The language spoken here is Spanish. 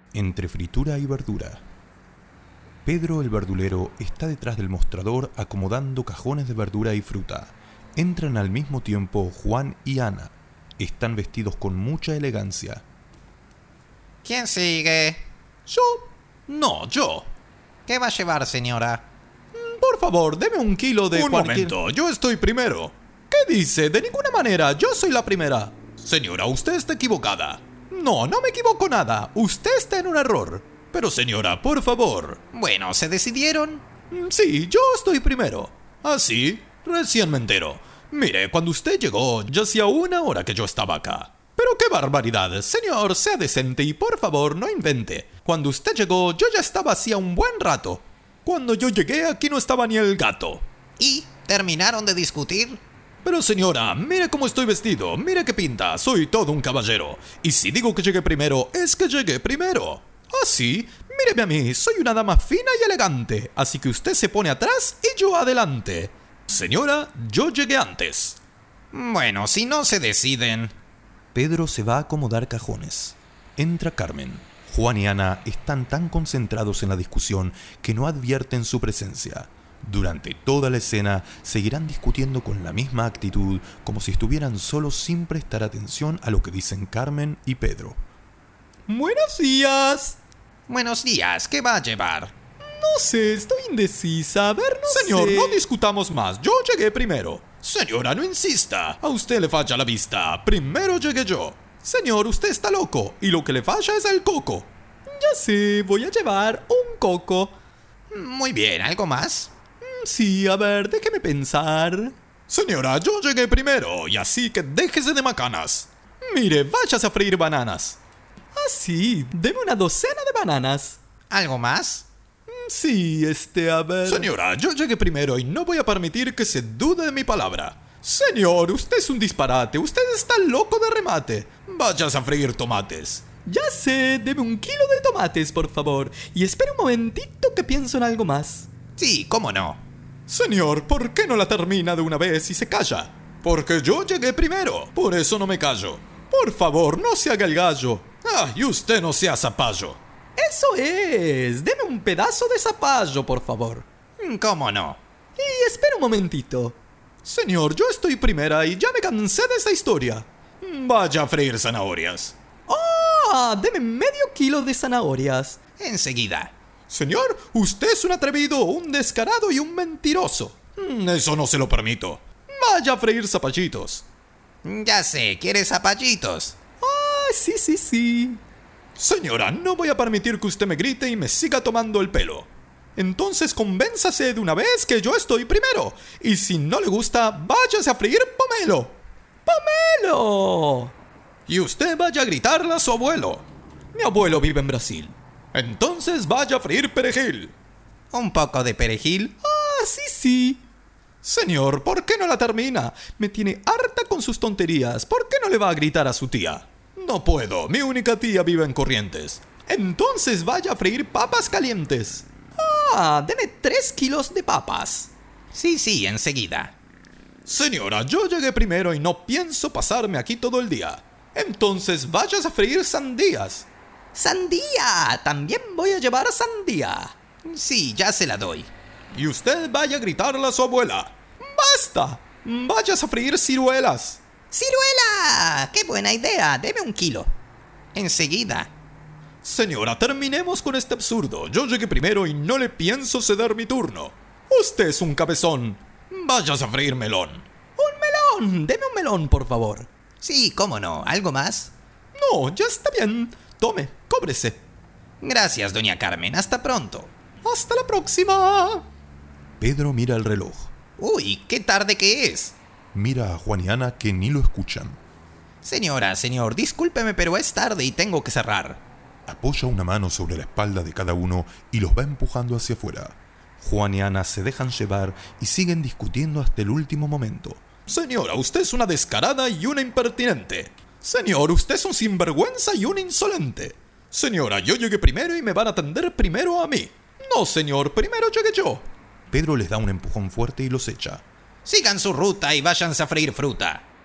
Entre fritura y verdura. Pedro el verdulero está detrás del mostrador acomodando cajones de verdura y fruta. Entran al mismo tiempo Juan y Ana. Están vestidos con mucha elegancia. ¿Quién sigue? ¿Yo? No, yo. ¿Qué va a llevar, señora? Por favor, deme un kilo de Un momento, yo estoy primero. ¿Qué dice? De ninguna manera, yo soy la primera. Señora, usted está equivocada. No, no me equivoco nada. Usted está en un error. Pero señora, por favor. Bueno, ¿se decidieron? Sí, yo estoy primero. ¿Ah, sí? Recién me entero. Mire, cuando usted llegó, ya hacía 1 hora que yo estaba acá. Pero qué barbaridad. Señor, sea decente y por favor no invente. Cuando usted llegó, yo ya estaba hacía un buen rato. Cuando yo llegué, aquí no estaba ni el gato. ¿Y terminaron de discutir? Pero señora, mire cómo estoy vestido, mire qué pinta, soy todo un caballero. Y si digo que llegué primero, es que llegué primero. ¿Ah, sí? Míreme a mí, soy una dama fina y elegante. Así que usted se pone atrás y yo adelante. Señora, yo llegué antes. Bueno, si no se deciden... Pedro se va a acomodar cajones. Entra Carmen. Juan y Ana están tan concentrados en la discusión que no advierten su presencia. Durante toda la escena seguirán discutiendo con la misma actitud, como si estuvieran solos sin prestar atención a lo que dicen Carmen y Pedro. ¡Buenos días! Buenos días, ¿qué va a llevar? No sé, estoy indecisa. A ver, no Señor, sé. no discutamos más, yo llegué primero. Señora, no insista, a usted le falla la vista, primero llegué yo. Señor, usted está loco y lo que le falla es el coco. Ya sé, voy a llevar un coco. Muy bien, ¿algo más? Sí, a ver, déjeme pensar. Señora, yo llegué primero, y así que déjese de macanas. Mire, váyase a freír bananas. Ah, sí, deme una docena de bananas. ¿Algo más? Sí, a ver... Señora, yo llegué primero y no voy a permitir que se dude de mi palabra. Señor, usted es un disparate, usted está loco de remate. Váyase a freír tomates. Ya sé, deme 1 kilo de tomates, por favor. Y espere un momentito que pienso en algo más. Sí, cómo no. Señor, ¿por qué no la termina de una vez y se calla? Porque yo llegué primero, por eso no me callo. Por favor, no se haga el gallo. Ah, y usted no sea zapallo. Eso es, deme un pedazo de zapallo, por favor. ¿Cómo no? Y espere un momentito. Señor, yo estoy primera y ya me cansé de esta historia. Vaya a freír zanahorias. ¡Ah! Deme medio kilo de zanahorias. Enseguida. Señor, usted es un atrevido, un descarado y un mentiroso. Eso no se lo permito. Vaya a freír zapallitos. Ya sé, ¿quieres zapallitos? ¡Ah! Sí. Señora, no voy a permitir que usted me grite y me siga tomando el pelo. Entonces convénzase de una vez que yo estoy primero. Y si no le gusta, váyase a freír pomelo. ¡Pomelo! Y usted vaya a gritarle a su abuelo. Mi abuelo vive en Brasil. Entonces vaya a freír perejil. ¿Un poco de perejil? Ah, sí. Señor, ¿por qué no la termina? Me tiene harta con sus tonterías. ¿Por qué no le va a gritar a su tía? No puedo, mi única tía vive en Corrientes. Entonces vaya a freír papas calientes. Ah, deme 3 kilos de papas. Sí, enseguida. Señora, yo llegué primero y no pienso pasarme aquí todo el día. Entonces vayas a freír sandías. ¡Sandía! También voy a llevar sandía. Sí, ya se la doy. Y usted vaya a gritarle a su abuela. ¡Basta! Vayas a freír ciruelas. ¡Ciruela! ¡Qué buena idea! Deme 1 kilo. Enseguida. Señora, terminemos con este absurdo. Yo llegué primero y no le pienso ceder mi turno. Usted es un cabezón. Vayas a freír melón. ¡Un melón! Deme un melón, por favor. Sí, cómo no. ¿Algo más? No, ya está bien. Tome, cóbrese. Gracias, doña Carmen. Hasta pronto. ¡Hasta la próxima! Pedro mira el reloj. Uy, qué tarde que es. Mira a Juan y Ana que ni lo escuchan. Señor, discúlpeme, pero es tarde y tengo que cerrar. Apoya una mano sobre la espalda de cada uno y los va empujando hacia afuera. Juan y Ana se dejan llevar y siguen discutiendo hasta el último momento. Señora, usted es una descarada y una impertinente. Señor, usted es un sinvergüenza y un insolente. Señora, yo llegué primero y me van a atender primero a mí. No, señor, primero llegué yo. Pedro les da un empujón fuerte y los echa. Sigan su ruta y váyanse a freír fruta.